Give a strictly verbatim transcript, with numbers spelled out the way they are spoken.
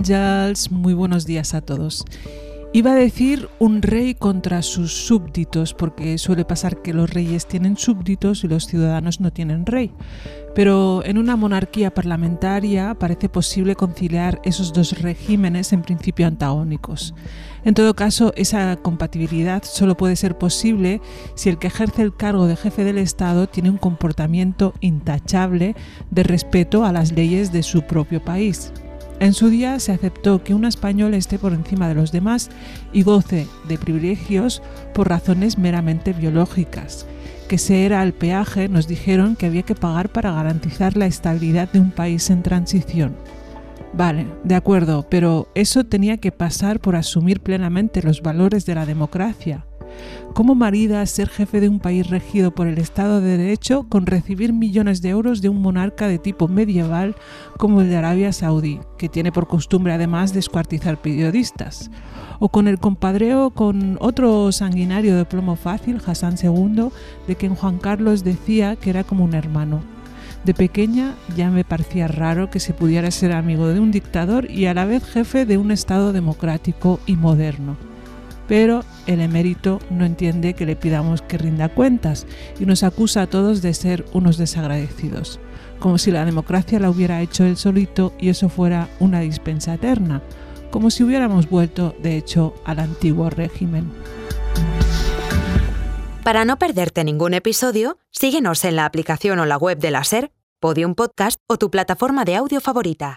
Àngels, muy buenos días a todos. Iba a decir un rey contra sus súbditos, porque suele pasar que los reyes tienen súbditos y los ciudadanos no tienen rey. Pero en una monarquía parlamentaria parece posible conciliar esos dos regímenes en principio antagónicos. En todo caso, esa compatibilidad solo puede ser posible si el que ejerce el cargo de jefe del Estado tiene un comportamiento intachable de respeto a las leyes de su propio país. En su día se aceptó que un español esté por encima de los demás y goce de privilegios por razones meramente biológicas, que ese era el peaje, nos dijeron, que había que pagar para garantizar la estabilidad de un país en transición. Vale, de acuerdo, pero eso tenía que pasar por asumir plenamente los valores de la democracia. ¿Cómo marida ser jefe de un país regido por el Estado de Derecho con recibir millones de euros de un monarca de tipo medieval como el de Arabia Saudí, que tiene por costumbre además descuartizar periodistas? O con el compadreo con otro sanguinario de plomo fácil, Hassan segundo, de quien Juan Carlos decía que era como un hermano. De pequeña ya me parecía raro que se pudiera ser amigo de un dictador y a la vez jefe de un Estado democrático y moderno. Pero el emérito no entiende que le pidamos que rinda cuentas y nos acusa a todos de ser unos desagradecidos, como si la democracia la hubiera hecho él solito y eso fuera una dispensa eterna, como si hubiéramos vuelto, de hecho, al antiguo régimen. Para no perderte ningún episodio, síguenos en la aplicación o la web de la SER, Podium Podcast o tu plataforma de audio favorita.